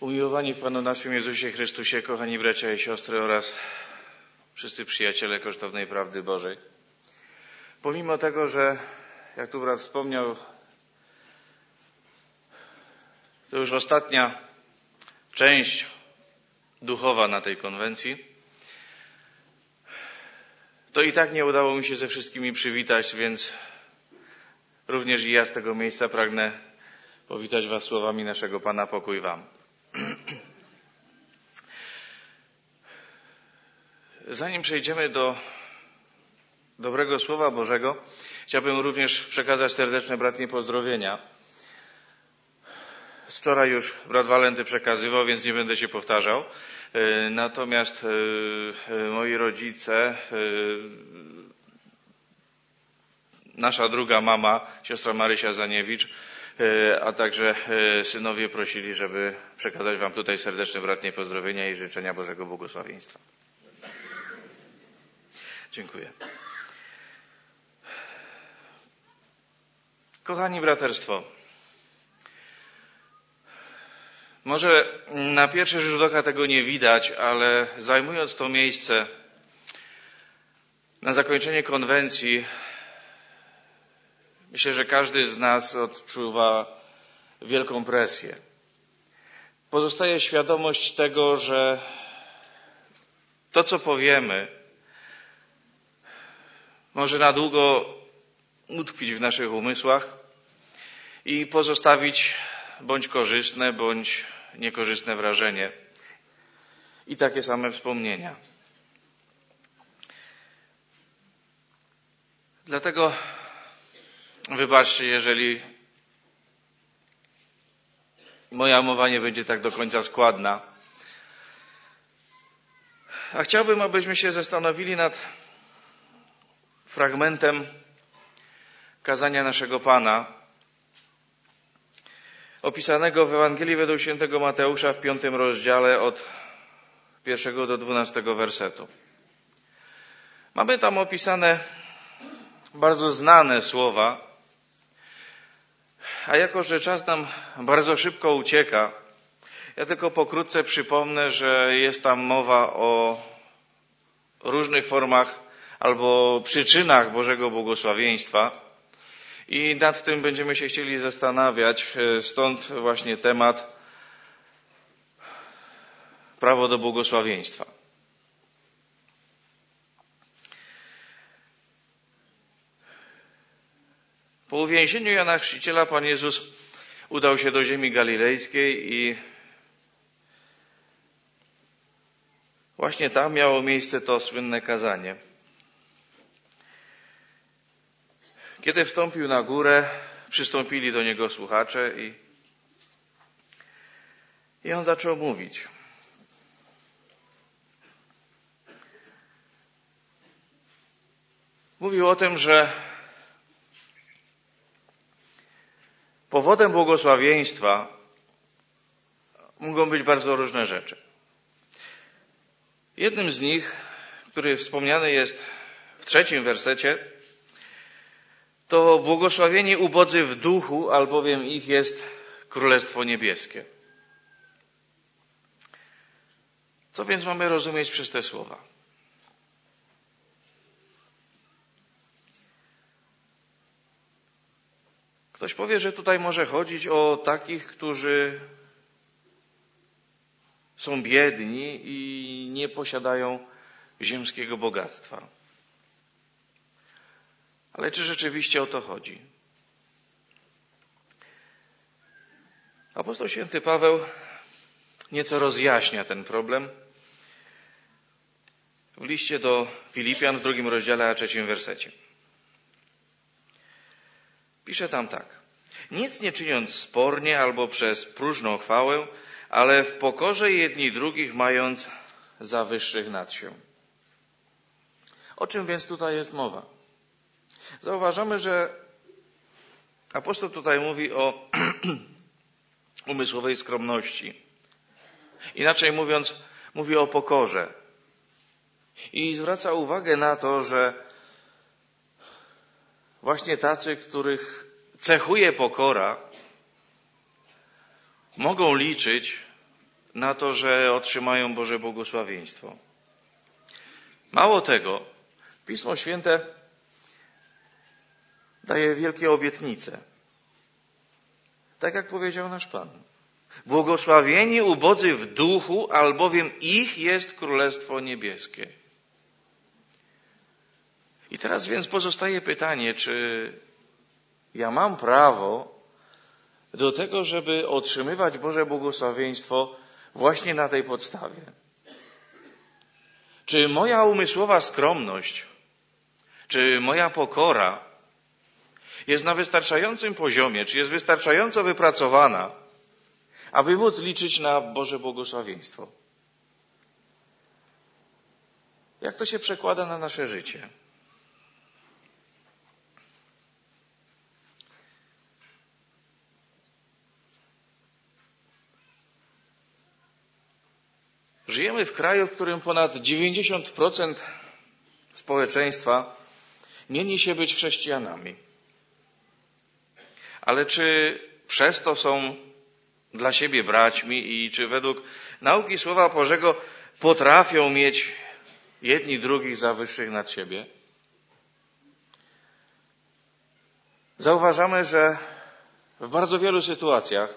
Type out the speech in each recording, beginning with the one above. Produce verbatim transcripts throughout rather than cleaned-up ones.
Umiłowani w Panu naszym Jezusie Chrystusie, kochani bracia i siostry oraz wszyscy przyjaciele kosztownej prawdy Bożej. Pomimo tego, że jak tu brat wspomniał, to już ostatnia część duchowa na tej konwencji, to i tak nie udało mi się ze wszystkimi przywitać, więc również i ja z tego miejsca pragnę powitać Was słowami naszego Pana. Pokój Wam. Zanim przejdziemy do dobrego Słowa Bożego, chciałbym również przekazać serdeczne bratnie pozdrowienia. Z wczoraj już brat Walenty przekazywał, więc nie będę się powtarzał. Natomiast moi rodzice, nasza druga mama, siostra Marysia Zaniewicz, a także synowie prosili, żeby przekazać Wam tutaj serdeczne bratnie pozdrowienia i życzenia Bożego błogosławieństwa. Dziękuję. Kochani braterstwo, może na pierwszy rzut oka tego nie widać, ale zajmując to miejsce na zakończenie konwencji, myślę, że każdy z nas odczuwa wielką presję. Pozostaje świadomość tego, że to, co powiemy, może na długo utkwić w naszych umysłach i pozostawić bądź korzystne, bądź niekorzystne wrażenie i takie same wspomnienia. Dlatego wybaczcie, jeżeli moja mowa nie będzie tak do końca składna. A chciałbym, abyśmy się zastanowili nad fragmentem kazania naszego Pana, opisanego w Ewangelii według świętego Mateusza w piątym rozdziale od pierwszego do dwunastego wersetu. Mamy tam opisane bardzo znane słowa, a jako że czas nam bardzo szybko ucieka, ja tylko pokrótce przypomnę, że jest tam mowa o różnych formach albo przyczynach Bożego błogosławieństwa i nad tym będziemy się chcieli zastanawiać, stąd właśnie temat prawo do błogosławieństwa. Po uwięzieniu Jana Chrzciciela Pan Jezus udał się do ziemi galilejskiej i właśnie tam miało miejsce to słynne kazanie. Kiedy wstąpił na górę, przystąpili do Niego słuchacze i, i On zaczął mówić. Mówił o tym, że powodem błogosławieństwa mogą być bardzo różne rzeczy. Jednym z nich, który wspomniany jest w trzecim wersecie, to błogosławieni ubodzy w duchu, albowiem ich jest Królestwo Niebieskie. Co więc mamy rozumieć przez te słowa? Ktoś powie, że tutaj może chodzić o takich, którzy są biedni i nie posiadają ziemskiego bogactwa. Ale czy rzeczywiście o to chodzi? Apostoł święty Paweł nieco rozjaśnia ten problem w liście do Filipian w drugim rozdziale, a trzecim wersecie. Pisze tam tak. Nic nie czyniąc spornie albo przez próżną chwałę, ale w pokorze jedni drugich mając za wyższych nad się. O czym więc tutaj jest mowa? Zauważamy, że apostoł tutaj mówi o umysłowej skromności. Inaczej mówiąc, mówi o pokorze. I zwraca uwagę na to, że właśnie tacy, których cechuje pokora, mogą liczyć na to, że otrzymają Boże błogosławieństwo. Mało tego, Pismo Święte daje wielkie obietnice. Tak jak powiedział nasz Pan. Błogosławieni ubodzy w duchu, albowiem ich jest Królestwo Niebieskie. I teraz więc pozostaje pytanie, czy ja mam prawo do tego, żeby otrzymywać Boże błogosławieństwo właśnie na tej podstawie? Czy moja umysłowa skromność, czy moja pokora jest na wystarczającym poziomie, czy jest wystarczająco wypracowana, aby móc liczyć na Boże błogosławieństwo? Jak to się przekłada na nasze życie? Żyjemy w kraju, w którym ponad dziewięćdziesiąt procent społeczeństwa mieni się być chrześcijanami. Ale czy przez to są dla siebie braćmi i czy według nauki Słowa Bożego potrafią mieć jedni drugich za wyższych nad siebie? Zauważamy, że w bardzo wielu sytuacjach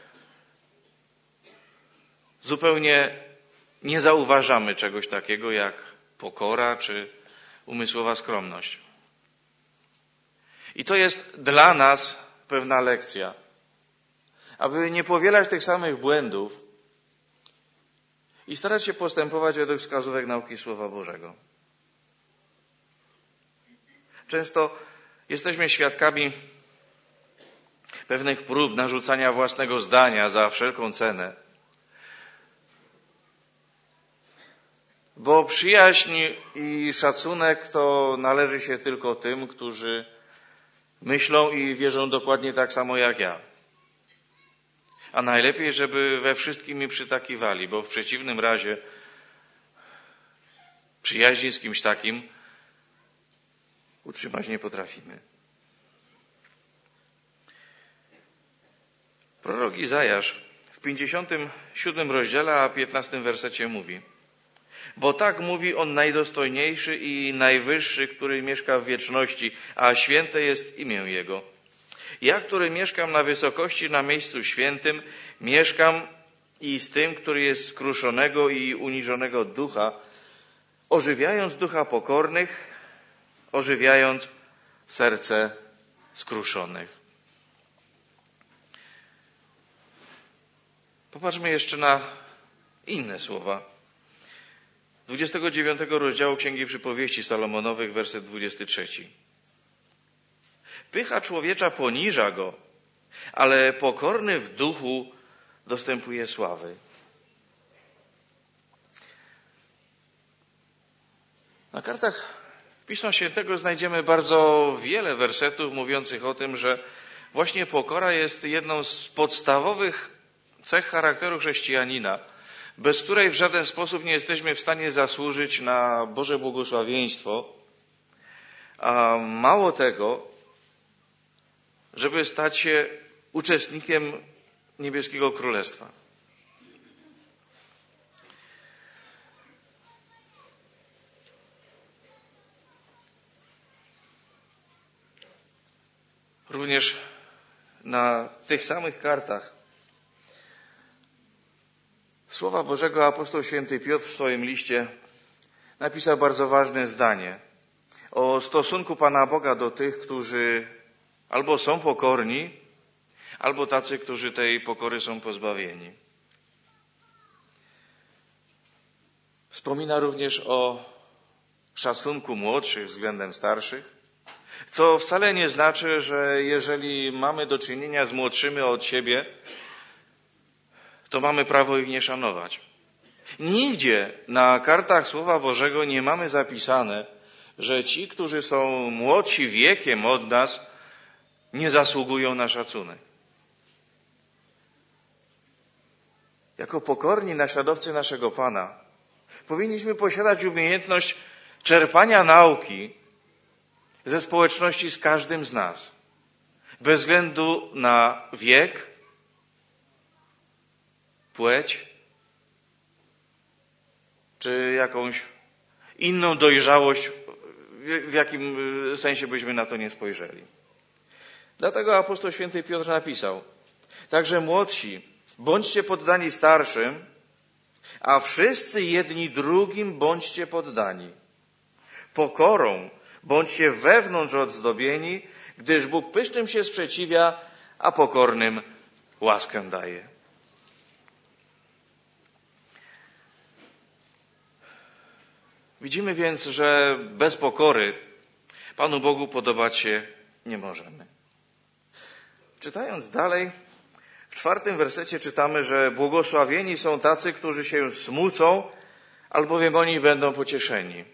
zupełnie nie zauważamy czegoś takiego jak pokora czy umysłowa skromność. I to jest dla nas pewna lekcja, aby nie powielać tych samych błędów i starać się postępować według wskazówek nauki Słowa Bożego. Często jesteśmy świadkami pewnych prób narzucania własnego zdania za wszelką cenę, bo przyjaźń i szacunek to należy się tylko tym, którzy myślą i wierzą dokładnie tak samo jak ja. A najlepiej, żeby we wszystkim mi przytakiwali, bo w przeciwnym razie przyjaźni z kimś takim utrzymać nie potrafimy. Prorok Izajasz w pięćdziesiątym siódmym rozdziale, a piętnastym wersecie mówi: bo tak mówi on najdostojniejszy i najwyższy, który mieszka w wieczności, a święte jest imię Jego. Ja, który mieszkam na wysokości, na miejscu świętym, mieszkam i z tym, który jest skruszonego i uniżonego ducha, ożywiając ducha pokornych, ożywiając serce skruszonych. Popatrzmy jeszcze na inne słowa. dwudziestego dziewiątego rozdziału Księgi Przypowieści Salomonowych, werset dwudziesty trzeci. Pycha człowiecza poniża go, ale pokorny w duchu dostępuje sławy. Na kartach Pisma Świętego znajdziemy bardzo wiele wersetów mówiących o tym, że właśnie pokora jest jedną z podstawowych cech charakteru chrześcijanina, bez której w żaden sposób nie jesteśmy w stanie zasłużyć na Boże błogosławieństwo, a mało tego, żeby stać się uczestnikiem niebieskiego królestwa. Również na tych samych kartach Słowa Bożego apostoł święty Piotr w swoim liście napisał bardzo ważne zdanie o stosunku Pana Boga do tych, którzy albo są pokorni, albo tacy, którzy tej pokory są pozbawieni. Wspomina również o szacunku młodszych względem starszych, co wcale nie znaczy, że jeżeli mamy do czynienia z młodszymi od siebie, to mamy prawo ich nie szanować. Nigdzie na kartach Słowa Bożego nie mamy zapisane, że ci, którzy są młodsi wiekiem od nas, nie zasługują na szacunek. Jako pokorni naśladowcy naszego Pana powinniśmy posiadać umiejętność czerpania nauki ze społeczności z każdym z nas, bez względu na wiek, płeć czy jakąś inną dojrzałość, w jakim sensie byśmy na to nie spojrzeli. Dlatego apostoł święty Piotr napisał: także młodsi, bądźcie poddani starszym, a wszyscy jedni drugim bądźcie poddani. Pokorą bądźcie wewnątrz odzdobieni, gdyż Bóg pysznym się sprzeciwia, a pokornym łaskę daje. Widzimy więc, że bez pokory Panu Bogu podobać się nie możemy. Czytając dalej, w czwartym wersecie czytamy, że błogosławieni są tacy, którzy się smucą, albowiem oni będą pocieszeni.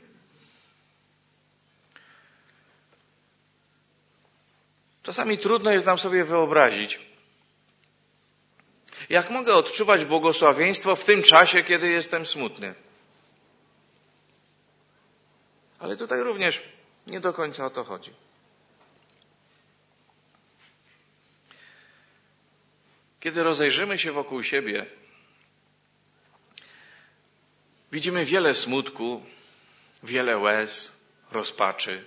Czasami trudno jest nam sobie wyobrazić, jak mogę odczuwać błogosławieństwo w tym czasie, kiedy jestem smutny. Ale tutaj również nie do końca o to chodzi. Kiedy rozejrzymy się wokół siebie, widzimy wiele smutku, wiele łez, rozpaczy.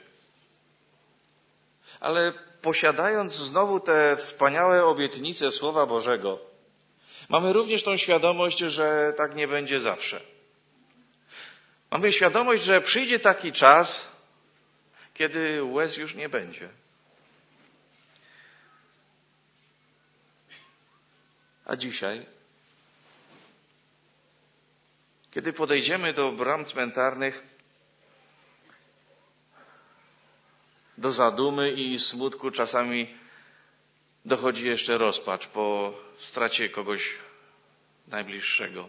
Ale posiadając znowu te wspaniałe obietnice Słowa Bożego, mamy również tą świadomość, że tak nie będzie zawsze. Mamy świadomość, że przyjdzie taki czas, kiedy łez już nie będzie. A dzisiaj, kiedy podejdziemy do bram cmentarnych, do zadumy i smutku czasami dochodzi jeszcze rozpacz po stracie kogoś najbliższego.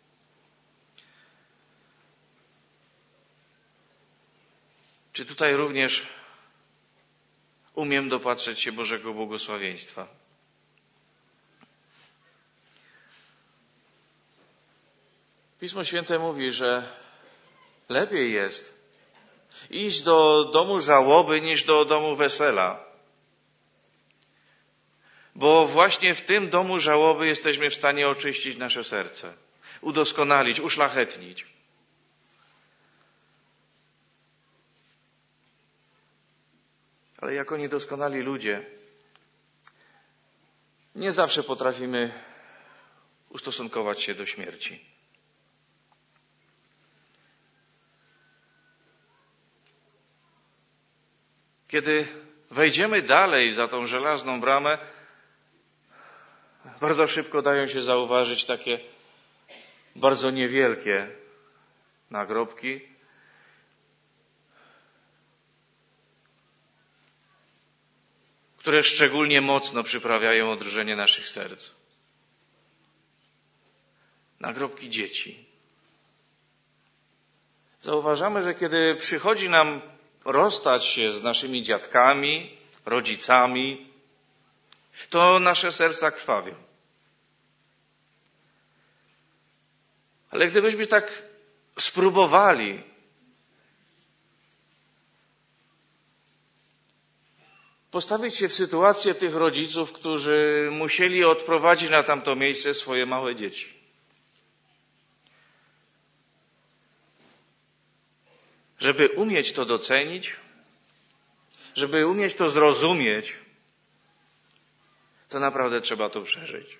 Czy tutaj również umiem dopatrzeć się Bożego błogosławieństwa? Pismo Święte mówi, że lepiej jest iść do domu żałoby niż do domu wesela. Bo właśnie w tym domu żałoby jesteśmy w stanie oczyścić nasze serce, udoskonalić, uszlachetnić. Ale jako niedoskonali ludzie nie zawsze potrafimy ustosunkować się do śmierci. Kiedy wejdziemy dalej za tą żelazną bramę, bardzo szybko dają się zauważyć takie bardzo niewielkie nagrobki, które szczególnie mocno przyprawiają o drżenie naszych serc. Nagrobki dzieci. Zauważamy, że kiedy przychodzi nam rozstać się z naszymi dziadkami, rodzicami, to nasze serca krwawią. Ale gdybyśmy tak spróbowali postawić się w sytuację tych rodziców, którzy musieli odprowadzić na tamto miejsce swoje małe dzieci. Żeby umieć to docenić, żeby umieć to zrozumieć, to naprawdę trzeba to przeżyć.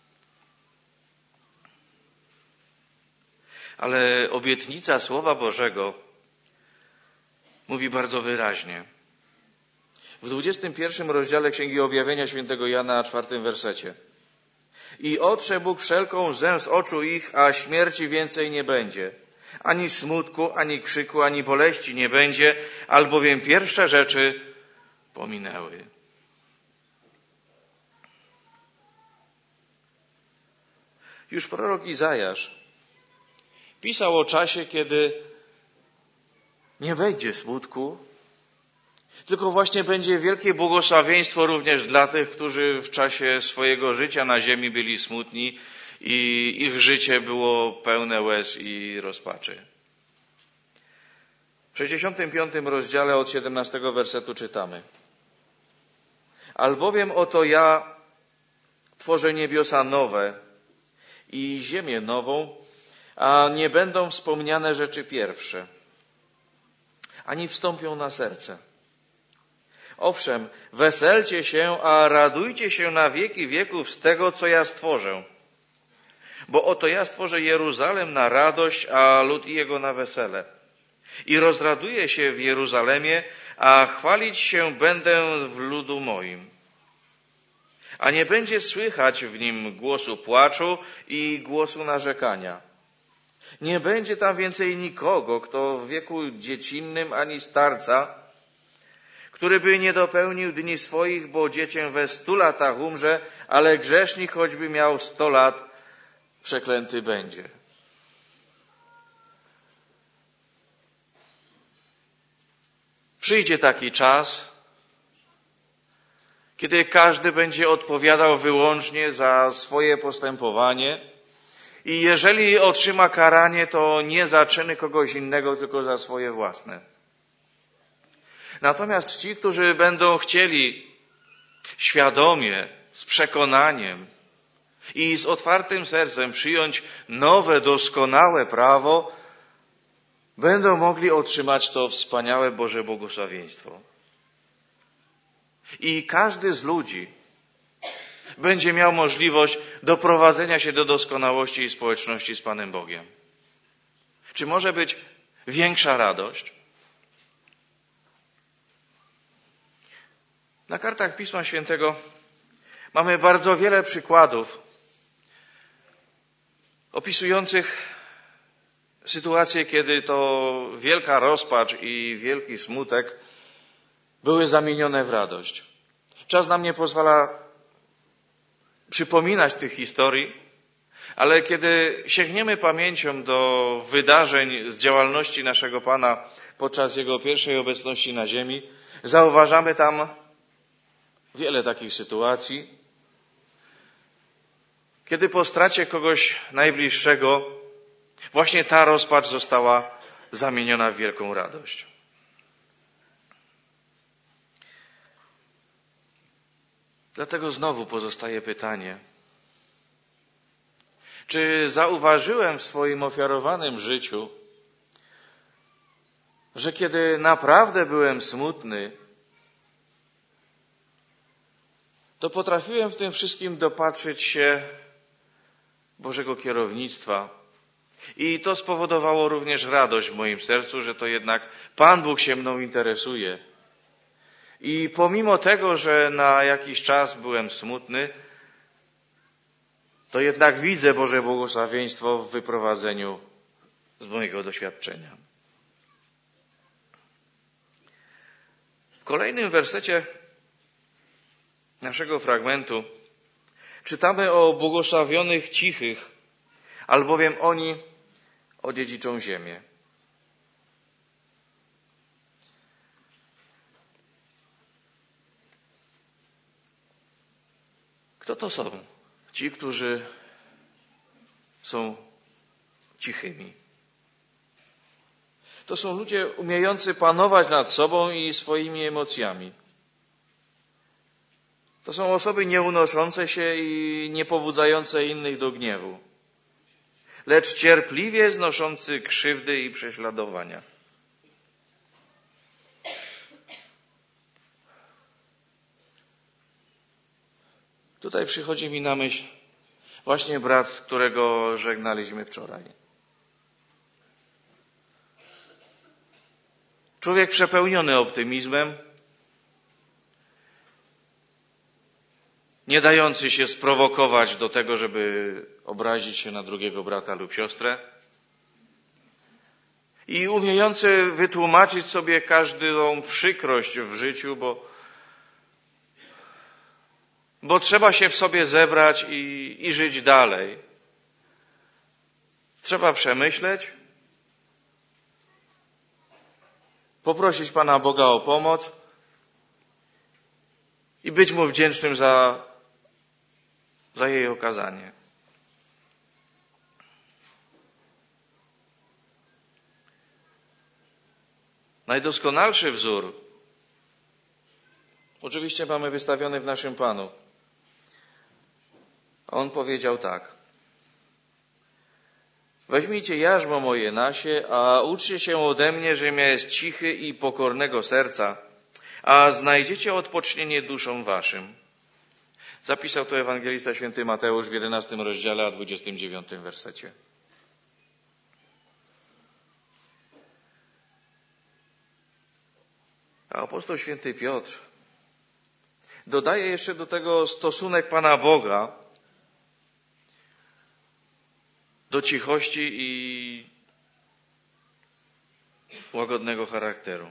Ale obietnica Słowa Bożego mówi bardzo wyraźnie. W dwudziestym pierwszym rozdziale Księgi Objawienia świętego Jana, czwartym wersecie. I otrze Bóg wszelką łzę z oczu ich, a śmierci więcej nie będzie. Ani smutku, ani krzyku, ani boleści nie będzie, albowiem pierwsze rzeczy pominęły. Już prorok Izajasz pisał o czasie, kiedy nie będzie smutku, tylko właśnie będzie wielkie błogosławieństwo również dla tych, którzy w czasie swojego życia na ziemi byli smutni i ich życie było pełne łez i rozpaczy. W sześćdziesiątym piątym rozdziale od siedemnastego wersetu czytamy. Albowiem oto ja tworzę niebiosa nowe i ziemię nową, a nie będą wspomniane rzeczy pierwsze, ani wstąpią na serce. Owszem, weselcie się, a radujcie się na wieki wieków z tego, co ja stworzę. Bo oto ja stworzę Jeruzalem na radość, a lud jego na wesele. I rozraduję się w Jeruzalemie, a chwalić się będę w ludu moim. A nie będzie słychać w nim głosu płaczu i głosu narzekania. Nie będzie tam więcej nikogo, kto w wieku dziecinnym, ani starca, który by nie dopełnił dni swoich, bo dziecię we stu latach umrze, ale grzesznik choćby miał sto lat, przeklęty będzie. Przyjdzie taki czas, kiedy każdy będzie odpowiadał wyłącznie za swoje postępowanie i jeżeli otrzyma karanie, to nie za czyny kogoś innego, tylko za swoje własne. Natomiast ci, którzy będą chcieli świadomie, z przekonaniem i z otwartym sercem przyjąć nowe, doskonałe prawo, będą mogli otrzymać to wspaniałe Boże błogosławieństwo. I każdy z ludzi będzie miał możliwość doprowadzenia się do doskonałości i społeczności z Panem Bogiem. Czy może być większa radość? Na kartach Pisma Świętego mamy bardzo wiele przykładów opisujących sytuacje, kiedy to wielka rozpacz i wielki smutek były zamienione w radość. Czas nam nie pozwala przypominać tych historii, ale kiedy sięgniemy pamięcią do wydarzeń z działalności naszego Pana podczas Jego pierwszej obecności na ziemi, zauważamy tam wiele takich sytuacji, kiedy po stracie kogoś najbliższego właśnie ta rozpacz została zamieniona w wielką radość. Dlatego znowu pozostaje pytanie, czy zauważyłem w swoim ofiarowanym życiu, że kiedy naprawdę byłem smutny, to potrafiłem w tym wszystkim dopatrzyć się Bożego kierownictwa. I to spowodowało również radość w moim sercu, że to jednak Pan Bóg się mną interesuje. I pomimo tego, że na jakiś czas byłem smutny, to jednak widzę Boże błogosławieństwo w wyprowadzeniu z mojego doświadczenia. W kolejnym wersecie naszego fragmentu czytamy o błogosławionych cichych, albowiem oni odziedziczą ziemię. Kto to są ci, którzy są cichymi? To są ludzie umiejący panować nad sobą i swoimi emocjami. To są osoby nieunoszące się i nie pobudzające innych do gniewu, lecz cierpliwie znoszący krzywdy i prześladowania. Tutaj przychodzi mi na myśl właśnie brat, którego żegnaliśmy wczoraj. Człowiek przepełniony optymizmem, nie dający się sprowokować do tego, żeby obrazić się na drugiego brata lub siostrę i umiejący wytłumaczyć sobie każdą przykrość w życiu, bo, bo trzeba się w sobie zebrać i, i żyć dalej. Trzeba przemyśleć, poprosić Pana Boga o pomoc i być Mu wdzięcznym za, za jej okazanie. Najdoskonalszy wzór oczywiście mamy wystawiony w naszym Panu. On powiedział tak: Weźmijcie jarzmo moje nasie, a uczcie się ode mnie, żem ja jest cichy i pokornego serca, a znajdziecie odpocznienie duszom waszym. Zapisał to ewangelista święty Mateusz w jedenastym rozdziale, a dwudziestym dziewiątym wersecie. A apostoł święty Piotr dodaje jeszcze do tego stosunek Pana Boga do cichości i łagodnego charakteru.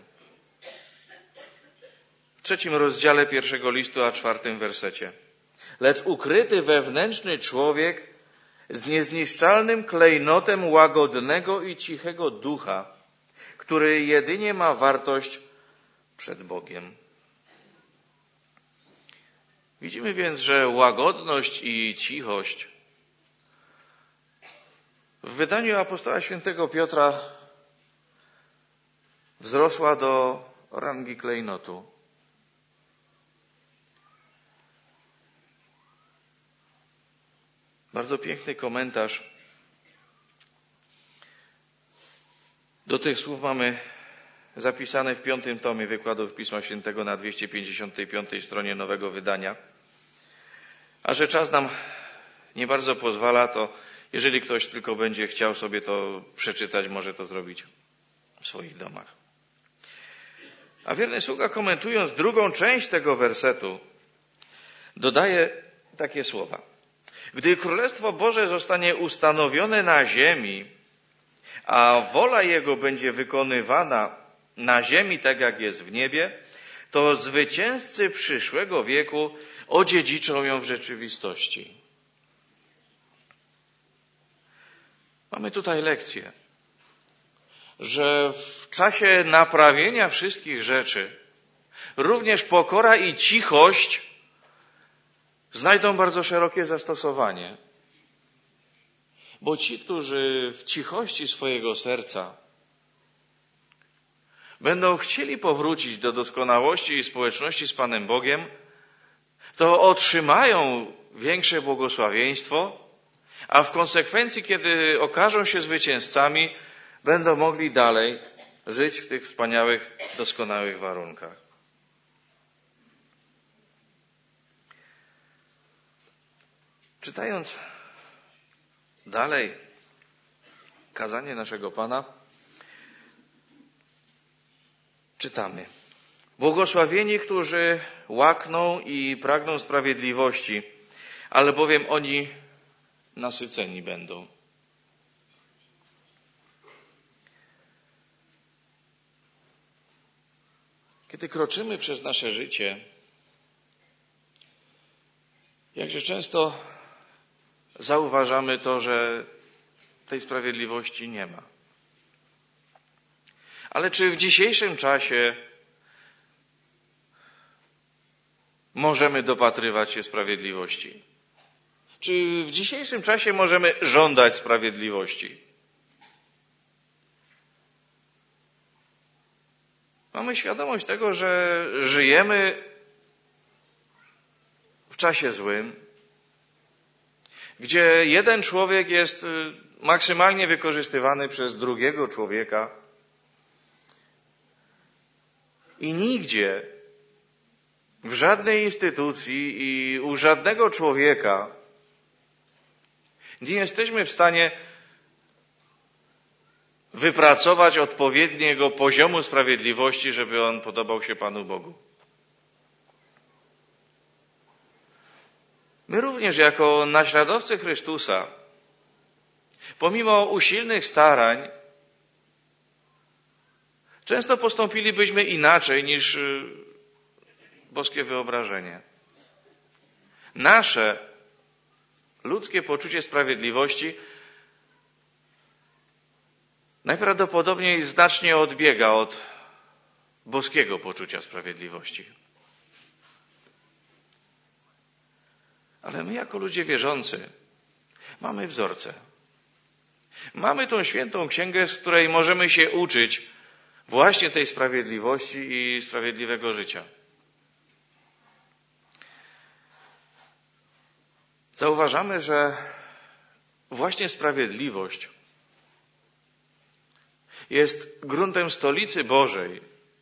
W trzecim rozdziale pierwszego listu, a czwartym wersecie. Lecz ukryty wewnętrzny człowiek z niezniszczalnym klejnotem łagodnego i cichego ducha, który jedynie ma wartość przed Bogiem. Widzimy więc, że łagodność i cichość w wydaniu apostoła świętego Piotra wzrosła do rangi klejnotu. Bardzo piękny komentarz do tych słów mamy zapisane w piątym tomie wykładów Pisma Świętego na dwieście pięćdziesiątej piątej stronie nowego wydania. A że czas nam nie bardzo pozwala, to jeżeli ktoś tylko będzie chciał sobie to przeczytać, może to zrobić w swoich domach. A wierny sługa, komentując drugą część tego wersetu, dodaje takie słowa. Gdy Królestwo Boże zostanie ustanowione na ziemi, a wola Jego będzie wykonywana na ziemi tak jak jest w niebie, to zwycięzcy przyszłego wieku odziedziczą ją w rzeczywistości. Mamy tutaj lekcję, że w czasie naprawienia wszystkich rzeczy również pokora i cichość znajdą bardzo szerokie zastosowanie. Bo ci, którzy w cichości swojego serca będą chcieli powrócić do doskonałości i społeczności z Panem Bogiem, to otrzymają większe błogosławieństwo, a w konsekwencji, kiedy okażą się zwycięzcami, będą mogli dalej żyć w tych wspaniałych, doskonałych warunkach. Czytając dalej kazanie naszego Pana, czytamy. Błogosławieni, którzy łakną i pragną sprawiedliwości, albowiem oni nasyceni będą. Kiedy kroczymy przez nasze życie, jakże często zauważamy to, że tej sprawiedliwości nie ma. Ale czy w dzisiejszym czasie możemy dopatrywać się sprawiedliwości? Czy w dzisiejszym czasie możemy żądać sprawiedliwości? Mamy świadomość tego, że żyjemy w czasie złym, gdzie jeden człowiek jest maksymalnie wykorzystywany przez drugiego człowieka i nigdzie, w żadnej instytucji i u żadnego człowieka nie jesteśmy w stanie wypracować odpowiedniego poziomu sprawiedliwości, żeby on podobał się Panu Bogu. My również jako naśladowcy Chrystusa, pomimo usilnych starań, często postąpilibyśmy inaczej niż boskie wyobrażenie. Nasze ludzkie poczucie sprawiedliwości najprawdopodobniej znacznie odbiega od boskiego poczucia sprawiedliwości. Ale my jako ludzie wierzący mamy wzorce. Mamy tą świętą księgę, z której możemy się uczyć właśnie tej sprawiedliwości i sprawiedliwego życia. Zauważamy, że właśnie sprawiedliwość jest gruntem stolicy Bożej.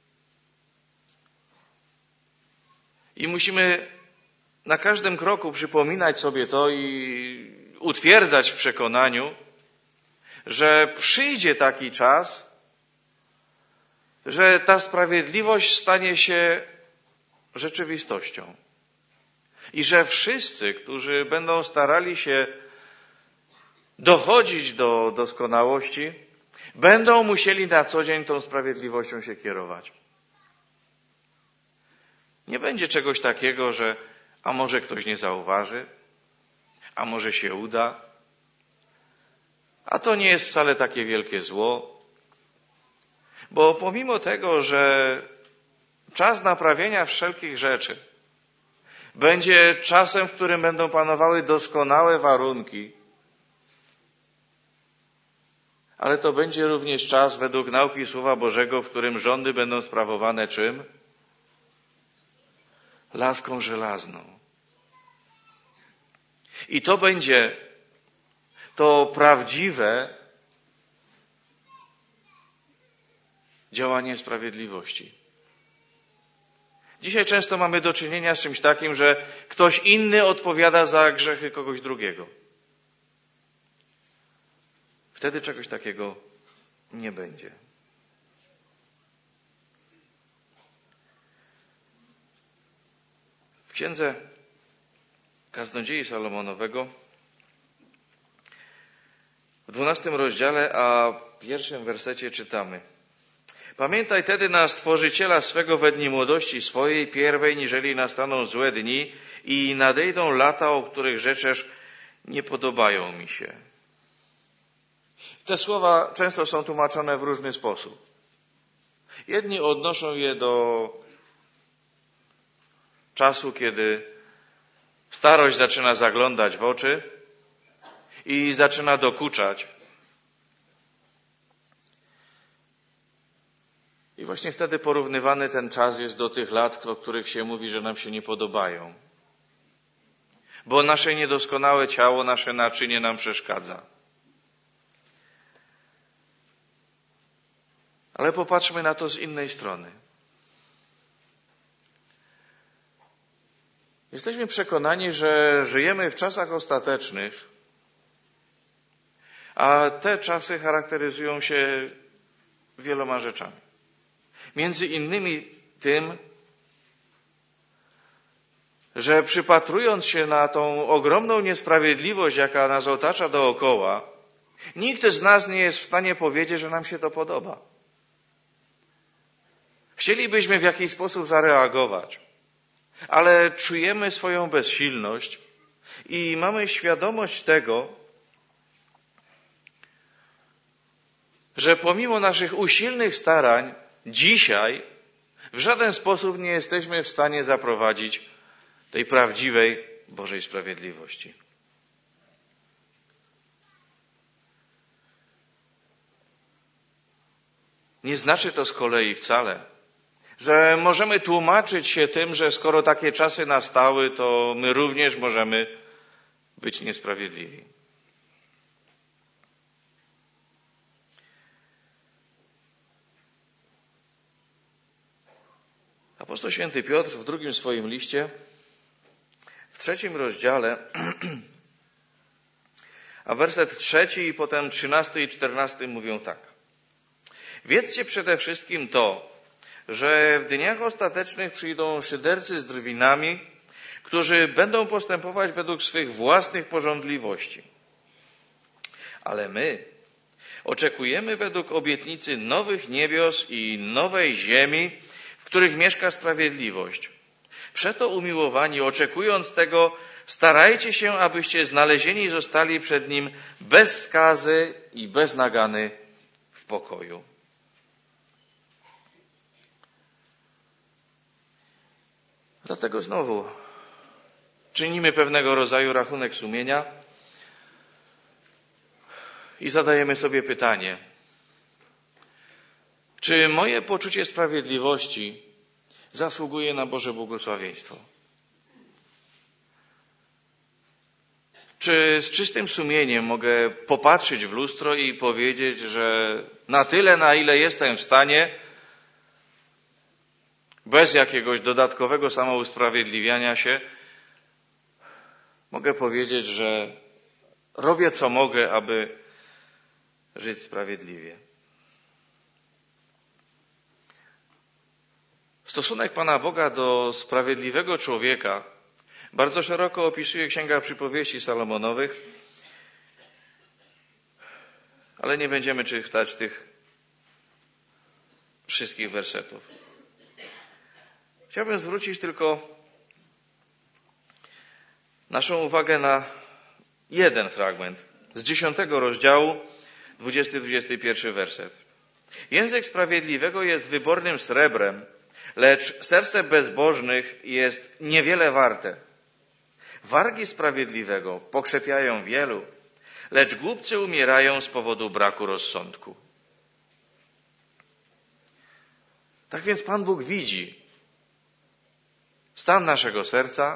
I musimy na każdym kroku przypominać sobie to i utwierdzać w przekonaniu, że przyjdzie taki czas, że ta sprawiedliwość stanie się rzeczywistością. I że wszyscy, którzy będą starali się dochodzić do doskonałości, będą musieli na co dzień tą sprawiedliwością się kierować. Nie będzie czegoś takiego, że a może ktoś nie zauważy, a może się uda, a to nie jest wcale takie wielkie zło, bo pomimo tego, że czas naprawienia wszelkich rzeczy będzie czasem, w którym będą panowały doskonałe warunki, ale to będzie również czas według nauki Słowa Bożego, w którym rządy będą sprawowane czym? Laską żelazną. I to będzie to prawdziwe działanie sprawiedliwości. Dzisiaj często mamy do czynienia z czymś takim, że ktoś inny odpowiada za grzechy kogoś drugiego. Wtedy czegoś takiego nie będzie. W księdze Kaznodziei Salomonowego w dwunastym rozdziale, a pierwszym wersecie czytamy: Pamiętaj tedy na Stworzyciela swego we dni młodości swojej, pierwej, niżeli nastaną złe dni i nadejdą lata, o których rzeczesz, nie podobają mi się. Te słowa często są tłumaczone w różny sposób. Jedni odnoszą je do czasu, kiedy starość zaczyna zaglądać w oczy i zaczyna dokuczać. I właśnie wtedy porównywany ten czas jest do tych lat, o których się mówi, że nam się nie podobają. Bo nasze niedoskonałe ciało, nasze naczynie nam przeszkadza. Ale popatrzmy na to z innej strony. Jesteśmy przekonani, że żyjemy w czasach ostatecznych, a te czasy charakteryzują się wieloma rzeczami. Między innymi tym, że przypatrując się na tą ogromną niesprawiedliwość, jaka nas otacza dookoła, nikt z nas nie jest w stanie powiedzieć, że nam się to podoba. Chcielibyśmy w jakiś sposób zareagować, ale czujemy swoją bezsilność i mamy świadomość tego, że pomimo naszych usilnych starań dzisiaj w żaden sposób nie jesteśmy w stanie zaprowadzić tej prawdziwej Bożej sprawiedliwości. Nie znaczy to z kolei wcale, że możemy tłumaczyć się tym, że skoro takie czasy nastały, to my również możemy być niesprawiedliwi. Apostoł święty Piotr w drugim swoim liście, w trzecim rozdziale, a werset trzeci i potem trzynasty i czternasty mówią tak. Wiedzcie przede wszystkim to, że w dniach ostatecznych przyjdą szydercy z drwinami, którzy będą postępować według swych własnych pożądliwości. Ale my oczekujemy według obietnicy nowych niebios i nowej ziemi, w których mieszka sprawiedliwość. Przeto, umiłowani, oczekując tego, starajcie się, abyście znalezieni zostali przed Nim bez skazy i bez nagany w pokoju. Dlatego znowu czynimy pewnego rodzaju rachunek sumienia i zadajemy sobie pytanie, czy moje poczucie sprawiedliwości zasługuje na Boże błogosławieństwo? Czy z czystym sumieniem mogę popatrzeć w lustro i powiedzieć, że na tyle, na ile jestem w stanie, bez jakiegoś dodatkowego samousprawiedliwiania się, mogę powiedzieć, że robię co mogę, aby żyć sprawiedliwie. Stosunek Pana Boga do sprawiedliwego człowieka bardzo szeroko opisuje Księga Przypowieści Salomonowych, ale nie będziemy czytać tych wszystkich wersetów. Chciałbym zwrócić tylko naszą uwagę na jeden fragment z dziesiątego rozdziału, dwudziesty do dwudziestego pierwszego werset. Język sprawiedliwego jest wybornym srebrem, lecz serce bezbożnych jest niewiele warte. Wargi sprawiedliwego pokrzepiają wielu, lecz głupcy umierają z powodu braku rozsądku. Tak więc Pan Bóg widzi stan naszego serca,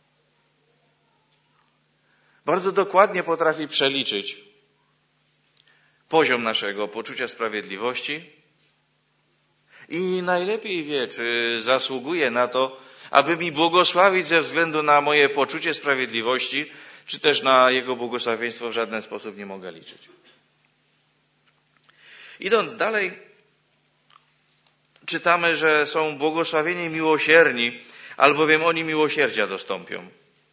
bardzo dokładnie potrafi przeliczyć poziom naszego poczucia sprawiedliwości i najlepiej wie, czy zasługuje na to, aby mi błogosławić ze względu na moje poczucie sprawiedliwości, czy też na Jego błogosławieństwo w żaden sposób nie mogę liczyć. Idąc dalej, czytamy, że są błogosławieni miłosierni, albowiem oni miłosierdzia dostąpią.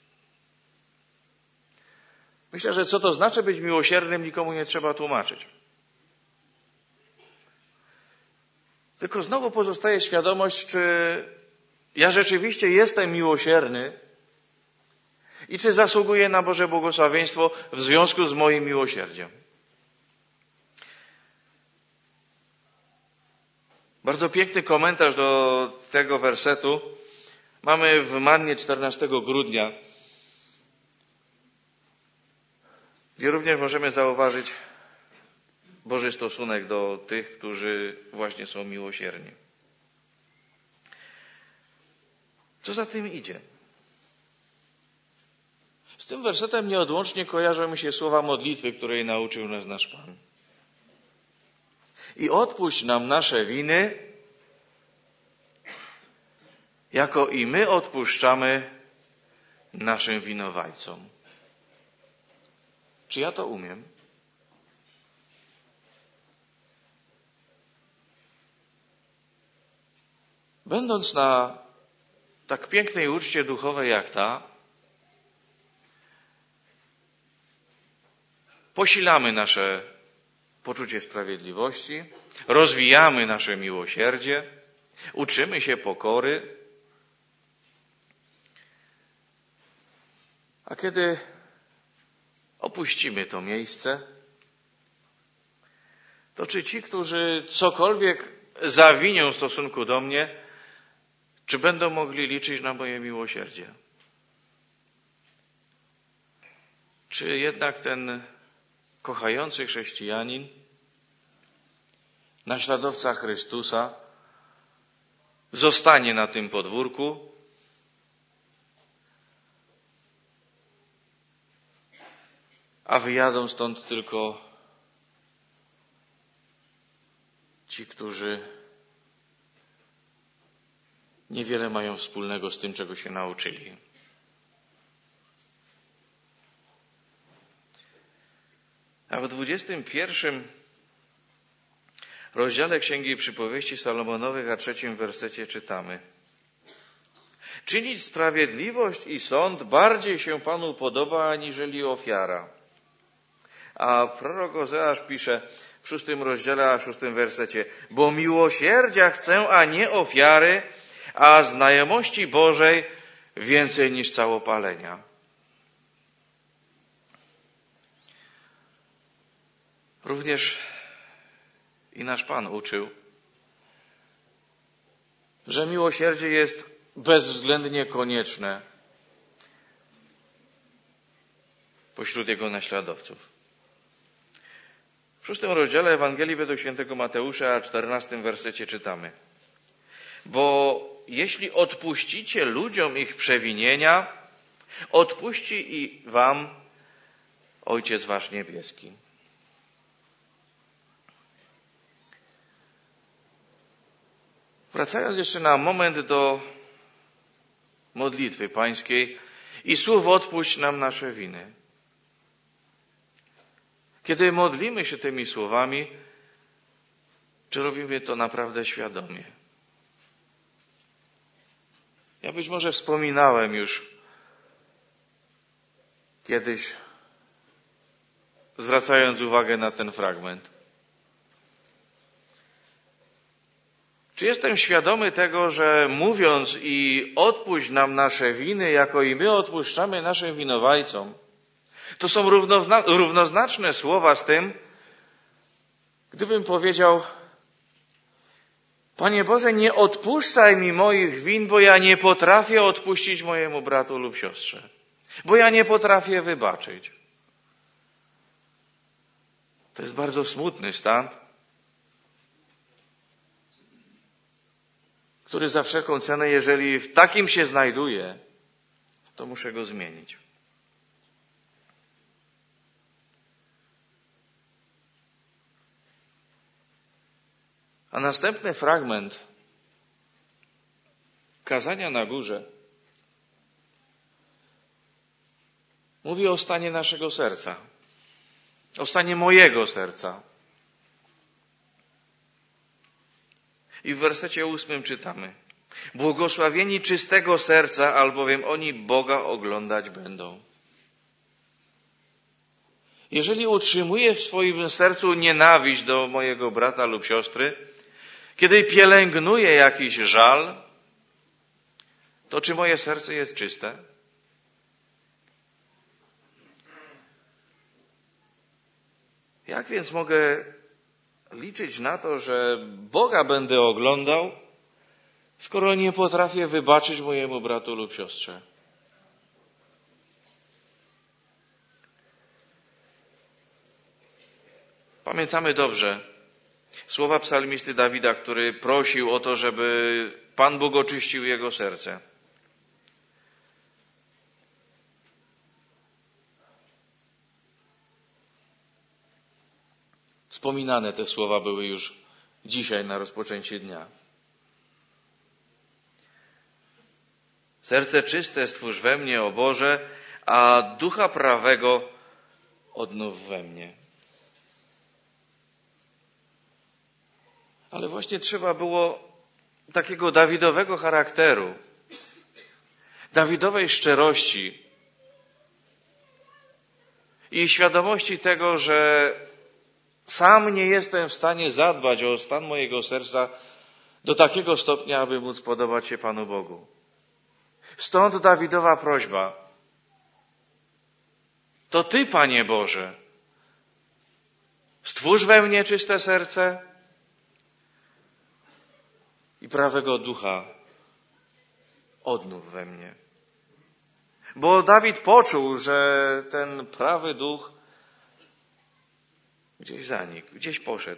Myślę, że co to znaczy być miłosiernym, nikomu nie trzeba tłumaczyć. Tylko znowu pozostaje świadomość, czy ja rzeczywiście jestem miłosierny i czy zasługuję na Boże błogosławieństwo w związku z moim miłosierdziem. Bardzo piękny komentarz do tego wersetu mamy w Mannie czternastego grudnia, gdzie również możemy zauważyć Boży stosunek do tych, którzy właśnie są miłosierni. Co za tym idzie? Z tym wersetem nieodłącznie kojarzą mi się słowa modlitwy, której nauczył nas nasz Pan. I odpuść nam nasze winy, jako i my odpuszczamy naszym winowajcom. Czy ja to umiem? Będąc na tak pięknej uczcie duchowej jak ta, posilamy nasze poczucie sprawiedliwości, rozwijamy nasze miłosierdzie, uczymy się pokory, a kiedy opuścimy to miejsce, to czy ci, którzy cokolwiek zawinią w stosunku do mnie, czy będą mogli liczyć na moje miłosierdzie? Czy jednak ten kochający chrześcijanin, naśladowca Chrystusa, zostanie na tym podwórku, a wyjadą stąd tylko ci, którzy niewiele mają wspólnego z tym, czego się nauczyli. A w dwudziestym pierwszym rozdziale Księgi Przypowieści Salomonowych, a trzecim wersecie czytamy: czynić sprawiedliwość i sąd bardziej się Panu podoba, aniżeli ofiara. A prorok Ozeasz pisze w szóstym rozdziale, a szóstym wersecie: bo miłosierdzia chcę, a nie ofiary, a znajomości Bożej więcej niż całopalenia. Również i nasz Pan uczył, że miłosierdzie jest bezwzględnie konieczne pośród Jego naśladowców. W szóstym rozdziale Ewangelii według świętego Mateusza, a czternastym wersecie czytamy: bo jeśli odpuścicie ludziom ich przewinienia, odpuści i wam Ojciec wasz niebieski. Wracając jeszcze na moment do modlitwy pańskiej i słów odpuść nam nasze winy. Kiedy modlimy się tymi słowami, czy robimy to naprawdę świadomie? Ja być może wspominałem już kiedyś, zwracając uwagę na ten fragment. Czy jestem świadomy tego, że mówiąc i odpuść nam nasze winy, jako i my odpuszczamy naszym winowajcom, to są równozna- równoznaczne słowa z tym, gdybym powiedział: Panie Boże, nie odpuszczaj mi moich win, bo ja nie potrafię odpuścić mojemu bratu lub siostrze, bo ja nie potrafię wybaczyć. To jest bardzo smutny stan, który za wszelką cenę, jeżeli w takim się znajduję, to muszę go zmienić. A następny fragment kazania na górze mówi o stanie naszego serca, o stanie mojego serca. I w wersecie ósmym czytamy: Błogosławieni czystego serca, albowiem oni Boga oglądać będą. Jeżeli utrzymuję w swoim sercu nienawiść do mojego brata lub siostry, kiedy pielęgnuję jakiś żal, to czy moje serce jest czyste? Jak więc mogę liczyć na to, że Boga będę oglądał, skoro nie potrafię wybaczyć mojemu bratu lub siostrze? Pamiętamy dobrze słowa psalmisty Dawida, który prosił o to, żeby Pan Bóg oczyścił jego serce. Wspominane te słowa były już dzisiaj na rozpoczęcie dnia. Serce czyste stwórz we mnie, o Boże, a ducha prawego odnów we mnie. Ale właśnie trzeba było takiego Dawidowego charakteru, Dawidowej szczerości i świadomości tego, że sam nie jestem w stanie zadbać o stan mojego serca do takiego stopnia, aby móc podobać się Panu Bogu. Stąd Dawidowa prośba: to Ty, Panie Boże, stwórz we mnie czyste serce i prawego ducha odnów we mnie. Bo Dawid poczuł, że ten prawy duch gdzieś zanikł, gdzieś poszedł.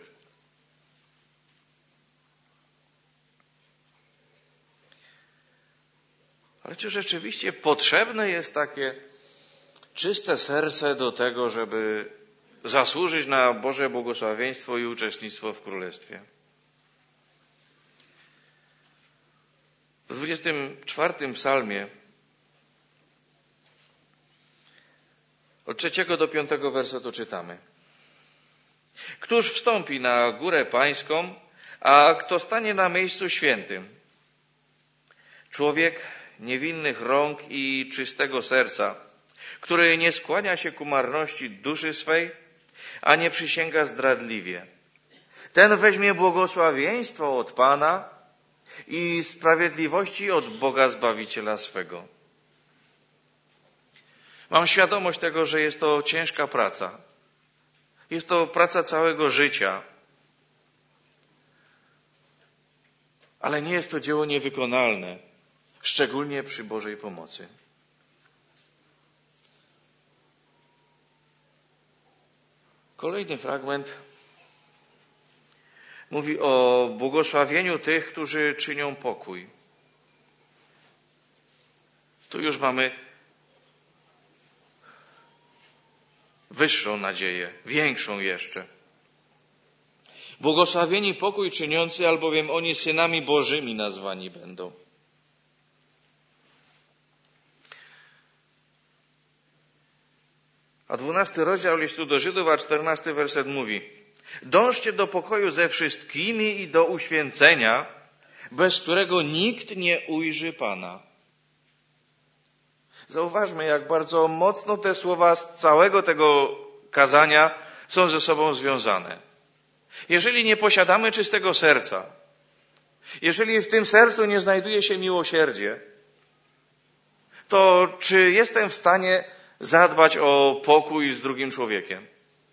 Ale czy rzeczywiście potrzebne jest takie czyste serce do tego, żeby zasłużyć na Boże błogosławieństwo i uczestnictwo w Królestwie? W dwudziestym czwartym psalmie od trzeciego do piątego wersetu czytamy: Któż wstąpi na górę pańską, a kto stanie na miejscu świętym? Człowiek niewinnych rąk i czystego serca, który nie skłania się ku marności duszy swej, a nie przysięga zdradliwie. Ten weźmie błogosławieństwo od Pana i sprawiedliwości od Boga Zbawiciela swego. Mam świadomość tego, że jest to ciężka praca. Jest to praca całego życia. Ale nie jest to dzieło niewykonalne, szczególnie przy Bożej pomocy. Kolejny fragment mówi o błogosławieniu tych, którzy czynią pokój. Tu już mamy wyższą nadzieję, większą jeszcze. Błogosławieni pokój czyniący, albowiem oni synami Bożymi nazwani będą. A dwunasty rozdział listu do Żydów, a czternasty werset mówi: dążcie do pokoju ze wszystkimi i do uświęcenia, bez którego nikt nie ujrzy Pana. Zauważmy, jak bardzo mocno te słowa z całego tego kazania są ze sobą związane. Jeżeli nie posiadamy czystego serca, jeżeli w tym sercu nie znajduje się miłosierdzie, to czy jestem w stanie zadbać o pokój z drugim człowiekiem?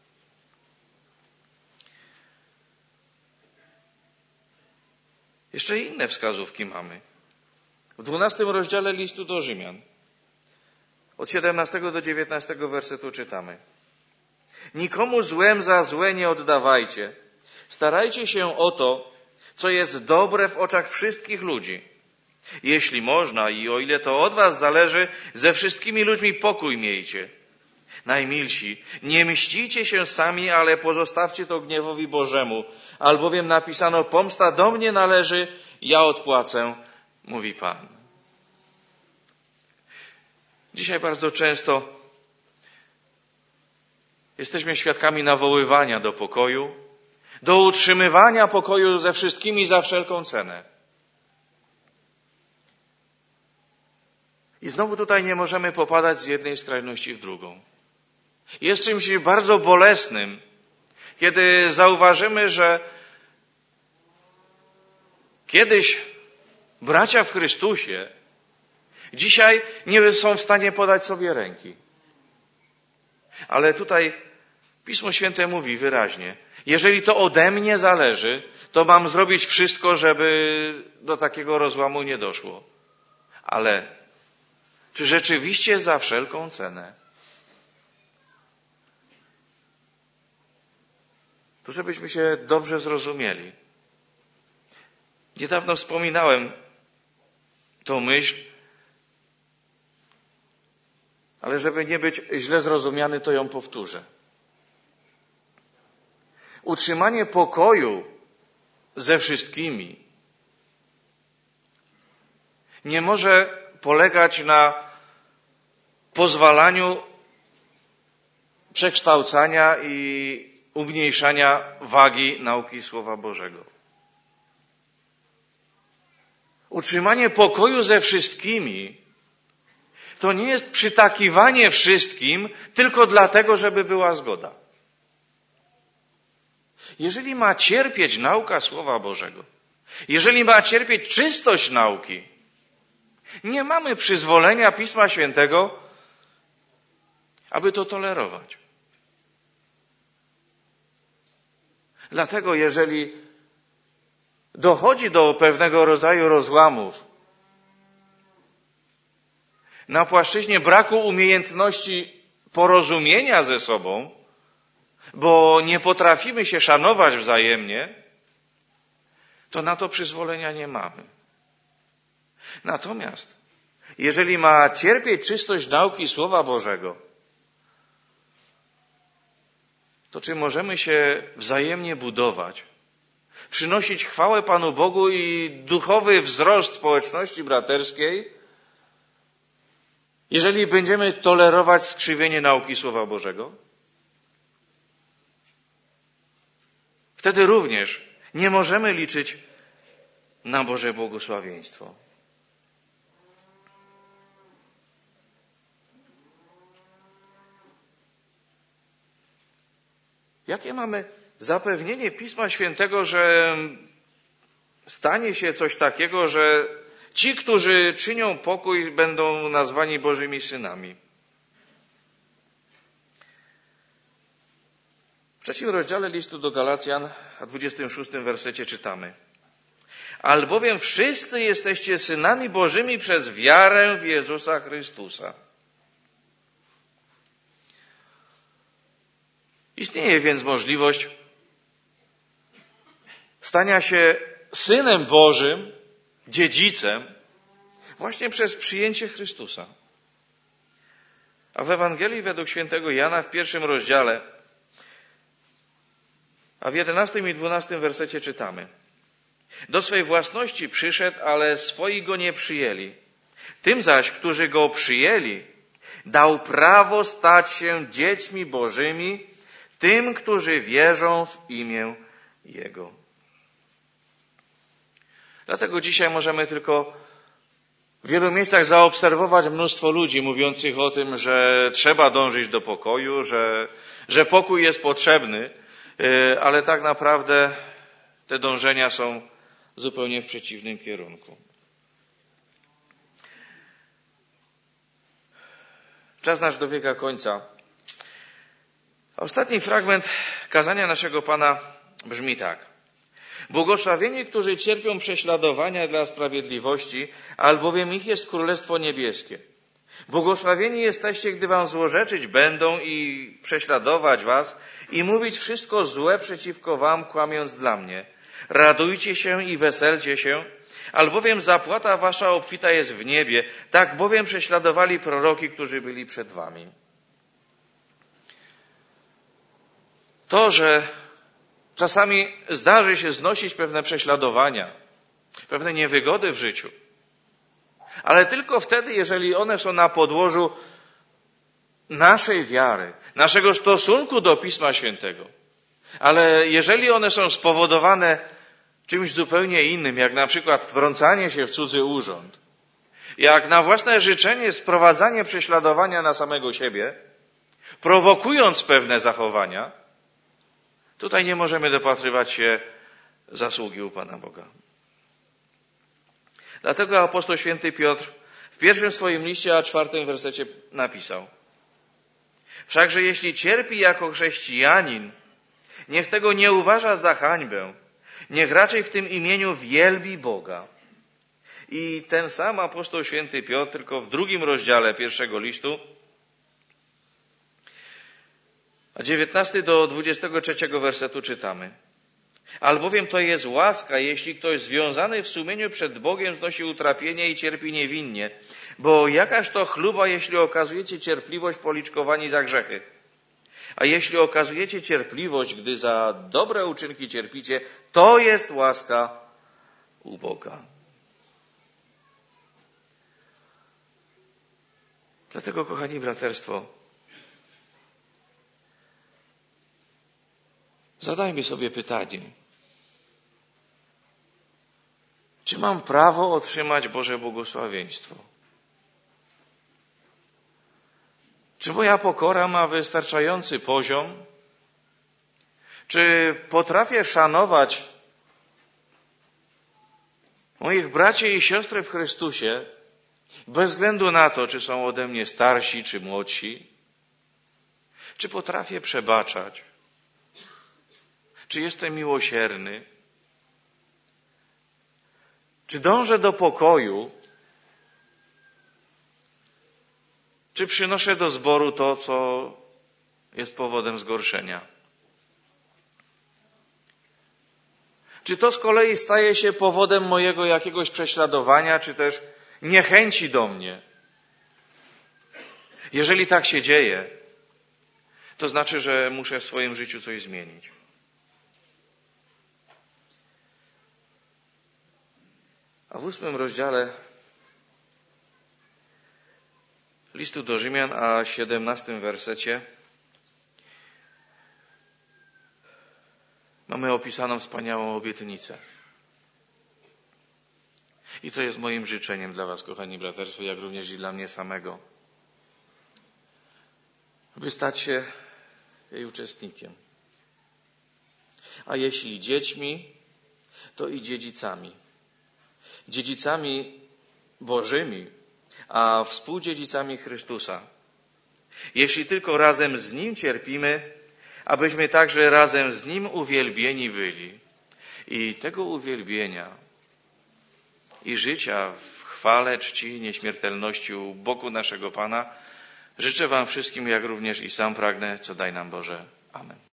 Jeszcze inne wskazówki mamy. W dwunastym rozdziale listu do Rzymian, od siedemnastego do dziewiętnastego wersetu czytamy: nikomu złem za złe nie oddawajcie. Starajcie się o to, co jest dobre w oczach wszystkich ludzi. Jeśli można i o ile to od was zależy, ze wszystkimi ludźmi pokój miejcie. Najmilsi, nie mścicie się sami, ale pozostawcie to gniewowi Bożemu, albowiem napisano: pomsta do mnie należy, ja odpłacę, mówi Pan. Dzisiaj bardzo często jesteśmy świadkami nawoływania do pokoju, do utrzymywania pokoju ze wszystkimi za wszelką cenę. I znowu tutaj nie możemy popadać z jednej skrajności w drugą. Jest czymś bardzo bolesnym, kiedy zauważymy, że kiedyś bracia w Chrystusie dzisiaj nie są w stanie podać sobie ręki. Ale tutaj Pismo Święte mówi wyraźnie: jeżeli to ode mnie zależy, to mam zrobić wszystko, żeby do takiego rozłamu nie doszło. Ale czy rzeczywiście za wszelką cenę? To żebyśmy się dobrze zrozumieli. Niedawno wspominałem tą myśl, ale żeby nie być źle zrozumiany, to ją powtórzę. Utrzymanie pokoju ze wszystkimi nie może polegać na pozwalaniu przekształcania i umniejszania wagi nauki Słowa Bożego. Utrzymanie pokoju ze wszystkimi to nie jest przytakiwanie wszystkim tylko dlatego, żeby była zgoda. Jeżeli ma cierpieć nauka Słowa Bożego, jeżeli ma cierpieć czystość nauki, nie mamy przyzwolenia Pisma Świętego, aby to tolerować. Dlatego jeżeli dochodzi do pewnego rodzaju rozłamów na płaszczyźnie braku umiejętności porozumienia ze sobą, bo nie potrafimy się szanować wzajemnie, to na to przyzwolenia nie mamy. Natomiast jeżeli ma cierpieć czystość nauki Słowa Bożego, to czy możemy się wzajemnie budować, przynosić chwałę Panu Bogu i duchowy wzrost społeczności braterskiej, jeżeli będziemy tolerować skrzywienie nauki Słowa Bożego? Wtedy również nie możemy liczyć na Boże błogosławieństwo. Jakie mamy zapewnienie Pisma Świętego, że stanie się coś takiego, że ci, którzy czynią pokój, będą nazwani Bożymi synami? W trzecim rozdziale listu do Galacjan, a dwudziestym szóstym wersecie czytamy: albowiem wszyscy jesteście synami Bożymi przez wiarę w Jezusa Chrystusa. Istnieje więc możliwość stania się synem Bożym, dziedzicem, właśnie przez przyjęcie Chrystusa. A w Ewangelii według świętego Jana w pierwszym rozdziale, a w jedenastym i dwunastym wersecie czytamy: do swej własności przyszedł, ale swoi go nie przyjęli. Tym zaś, którzy go przyjęli, dał prawo stać się dziećmi Bożymi, tym, którzy wierzą w imię Jego. Dlatego dzisiaj możemy tylko w wielu miejscach zaobserwować mnóstwo ludzi mówiących o tym, że trzeba dążyć do pokoju, że, że pokój jest potrzebny, ale tak naprawdę te dążenia są zupełnie w przeciwnym kierunku. Czas nasz dobiega końca. Ostatni fragment kazania naszego Pana brzmi tak: błogosławieni, którzy cierpią prześladowania dla sprawiedliwości, albowiem ich jest Królestwo Niebieskie. Błogosławieni jesteście, gdy wam złorzeczyć będą i prześladować was i mówić wszystko złe przeciwko wam, kłamiąc dla mnie. Radujcie się i weselcie się, albowiem zapłata wasza obfita jest w niebie, tak bowiem prześladowali proroki, którzy byli przed wami. To, że czasami zdarzy się znosić pewne prześladowania, pewne niewygody w życiu, ale tylko wtedy, jeżeli one są na podłożu naszej wiary, naszego stosunku do Pisma Świętego. Ale jeżeli one są spowodowane czymś zupełnie innym, jak na przykład wtrącanie się w cudzy urząd, jak na własne życzenie sprowadzanie prześladowania na samego siebie, prowokując pewne zachowania, tutaj nie możemy dopatrywać się zasługi u Pana Boga. Dlatego apostoł święty Piotr w pierwszym swoim liście, a czwartym wersecie napisał: wszakże jeśli cierpi jako chrześcijanin, niech tego nie uważa za hańbę, niech raczej w tym imieniu wielbi Boga. I ten sam apostoł święty Piotr, tylko w drugim rozdziale pierwszego listu, a dziewiętnasty do dwudziestego trzeciego wersetu czytamy: albowiem to jest łaska, jeśli ktoś związany w sumieniu przed Bogiem znosi utrapienie i cierpi niewinnie, bo jakaż to chluba, jeśli okazujecie cierpliwość policzkowani za grzechy. A jeśli okazujecie cierpliwość, gdy za dobre uczynki cierpicie, to jest łaska u Boga. Dlatego, kochani braterstwo, zadajmy sobie pytanie: czy mam prawo otrzymać Boże błogosławieństwo? Czy moja pokora ma wystarczający poziom? Czy potrafię szanować moich braci i siostry w Chrystusie bez względu na to, czy są ode mnie starsi, czy młodsi? Czy potrafię przebaczać? Czy jestem miłosierny? Czy dążę do pokoju? Czy przynoszę do zboru to, co jest powodem zgorszenia? Czy to z kolei staje się powodem mojego jakiegoś prześladowania, czy też niechęci do mnie? Jeżeli tak się dzieje, to znaczy, że muszę w swoim życiu coś zmienić. A w ósmym rozdziale listu do Rzymian, a siedemnastym wersecie mamy opisaną wspaniałą obietnicę. I to jest moim życzeniem dla was, kochani braterstwo, jak również i dla mnie samego, by stać się jej uczestnikiem. A jeśli dziećmi, to i dziedzicami. Dziedzicami Bożymi, a współdziedzicami Chrystusa. Jeśli tylko razem z Nim cierpimy, abyśmy także razem z Nim uwielbieni byli. I tego uwielbienia i życia w chwale, czci, nieśmiertelności u boku naszego Pana życzę wam wszystkim, jak również i sam pragnę, co daj nam Boże. Amen.